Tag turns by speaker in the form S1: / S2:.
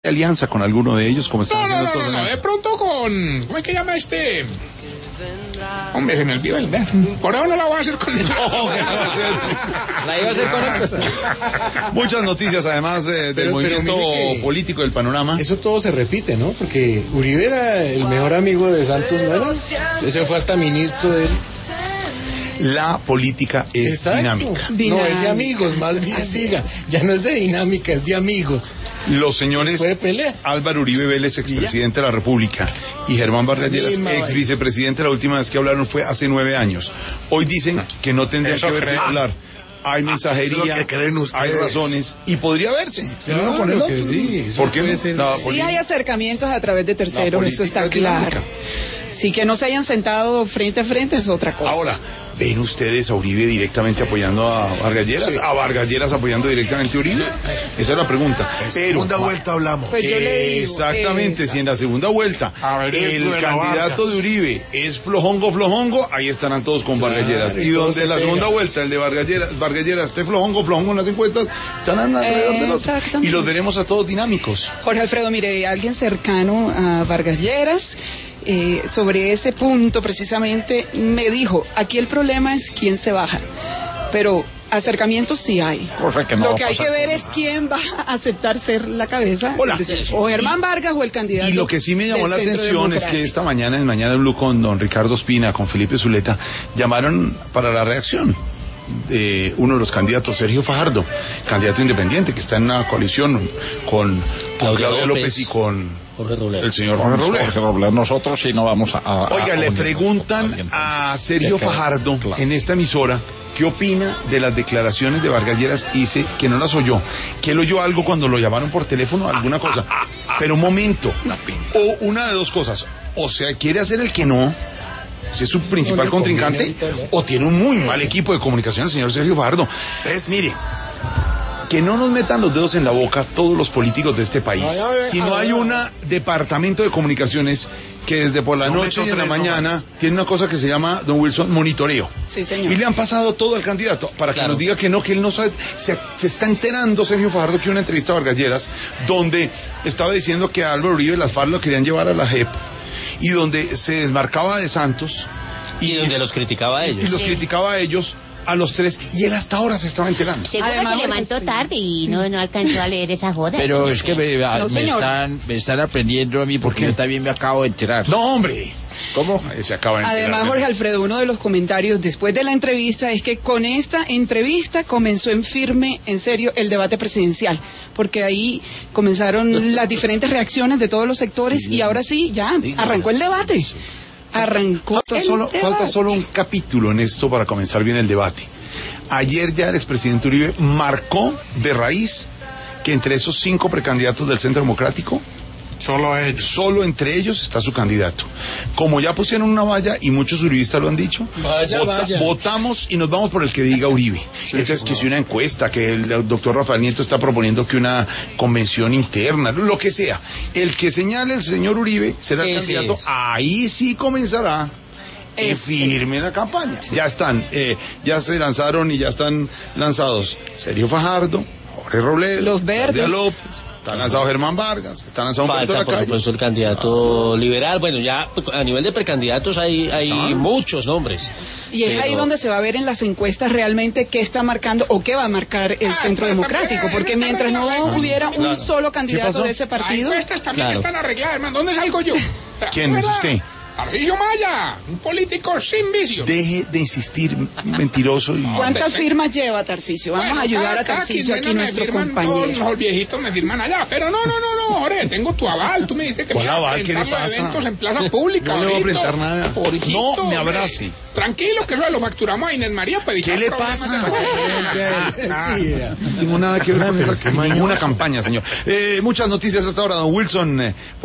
S1: alianza con alguno de ellos, como están haciendo todos.
S2: No, de pronto con... ¿Cómo es que llama este? Hombre, se me olvidó el... Por ahora no la voy a hacer con él.
S3: La iba a hacer con él.
S1: Muchas noticias, además del movimiento político del panorama.
S4: Eso todo se repite, ¿no? Porque Uribe era el mejor amigo de Santos, ¿no era? Ese fue hasta ministro de él.
S1: La política es dinámica.
S4: No, es de amigos, más bien diga. Ya no es de dinámica, es de amigos.
S1: Los señores Álvaro Uribe Vélez, expresidente de la República, y Germán Vargas Lleras, ex vicepresidente, la última vez que hablaron fue hace 9 años. Hoy dicen que no tendrían que verse hablar. Hay mensajería, hay razones, y podría verse.
S4: Claro que sí.
S1: ¿Por qué?
S5: Sí hay acercamientos a través de terceros, eso está claro. Sí, que no se hayan sentado frente a frente es otra cosa.
S1: Ahora, ¿ven ustedes a Uribe directamente apoyando a Vargas Lleras? Sí. ¿A Vargas Lleras apoyando directamente a Uribe? Esa es la pregunta.
S6: En segunda vuelta hablamos.
S5: Pues yo le digo,
S1: exactamente, si en la segunda vuelta el candidato de Uribe es flojongo, ahí estarán todos con Vargas Lleras. Y donde en la segunda vuelta el de Vargas Lleras esté flojongo en las encuestas, estarán alrededor de los... Y los veremos a todos dinámicos.
S5: Jorge Alfredo, mire, alguien cercano a Vargas Lleras... sobre ese punto precisamente me dijo, aquí el problema es quién se baja, pero acercamientos sí hay. Lo que hay que ver es quién va a aceptar ser la cabeza, o Germán Vargas o el candidato.
S1: Y lo que sí me llamó la atención es que esta mañana, en Mañana Blue, con don Ricardo Ospina, con Felipe Zuleta, llamaron para la reacción de uno de los candidatos, Sergio Fajardo, candidato independiente, que está en una coalición con Claudia López y con el señor Jorge Robles.
S3: Nosotros sí no vamos a
S1: Oiga, le preguntan a Sergio Fajardo en esta emisora qué opina de las declaraciones de Vargas Lleras, y dice que no las oyó, que él oyó algo cuando lo llamaron por teléfono, alguna cosa, pero un momento, o una de dos cosas, o sea, quiere hacer el que no, si es su principal contrincante, o tiene un muy mal equipo de comunicación el señor Sergio Fajardo. Mire, que no nos metan los dedos en la boca todos los políticos de este país. Si no hay un departamento de comunicaciones que desde por la noche y en la mañana tiene una cosa que se llama, don Wilson, monitoreo.
S5: Sí, señor.
S1: Y le han pasado todo al candidato para que nos diga que él no sabe. Se está enterando Sergio Fajardo que una entrevista a Vargas Lleras donde estaba diciendo que a Álvaro Uribe las FARC lo querían llevar a la JEP, y donde se desmarcaba de Santos
S3: y donde los criticaba a ellos.
S1: Y los criticaba a ellos, a los tres, y él hasta ahora se estaba enterando.
S7: Seguro se levantó tarde y no alcanzó a leer esa joda.
S3: Pero es que me están aprendiendo a mí, porque yo también me acabo de enterar.
S1: No, hombre. ¿Cómo? Se acaba de enterar.
S5: Además, Jorge Alfredo, uno de los comentarios después de la entrevista es que con esta entrevista comenzó en firme, en serio, el debate presidencial, porque ahí comenzaron las diferentes reacciones de todos los sectores, y ahora sí, arrancó el debate.
S1: Falta solo un capítulo en esto para comenzar bien el debate. Ayer ya el expresidente Uribe marcó de raíz que entre esos 5 precandidatos del Centro Democrático, solo entre ellos está su candidato. Como ya pusieron una valla, y muchos uribistas lo han dicho, votamos y nos vamos por el que diga Uribe. Entonces, que si una encuesta, que el doctor Rafael Nieto está proponiendo que una convención interna, lo que sea, el que señale el señor Uribe será el candidato. Ahí sí comenzará firme la campaña. Ya están, ya se lanzaron y ya están lanzados Sergio Fajardo, Jorge Robledo,
S5: los Verdes,
S1: Claudia López. Está lanzado Germán Vargas, está lanzado un
S3: Falta, por supuesto, el candidato liberal. Bueno, ya a nivel de precandidatos hay muchos nombres.
S5: Y es ahí donde se va a ver en las encuestas realmente qué está marcando o qué va a marcar el Centro Democrático, porque mientras no hubiera un solo candidato de ese partido...
S2: Las encuestas también están arregladas, hermano. ¿Dónde salgo yo?
S1: ¿Quién es usted?
S2: Tarcisio Maya, un político sin vicio.
S1: Deje de insistir, mentiroso.
S5: ¿Cuántas firmas lleva Tarcisio? Vamos a ayudar a Tarcisio, aquí nuestro compañero.
S2: Los viejitos me firman allá, pero no, Jorge, tengo tu aval. Tú me dices que
S1: voy a presentar
S2: los eventos en plaza pública.
S1: No le voy a presentar nada. No me abrace.
S2: Tranquilo, que eso lo facturamos a Inés María para evitar.
S1: ¿Qué le pasa? No tengo nada que ver con ninguna campaña, señor. Muchas noticias hasta ahora, don Wilson.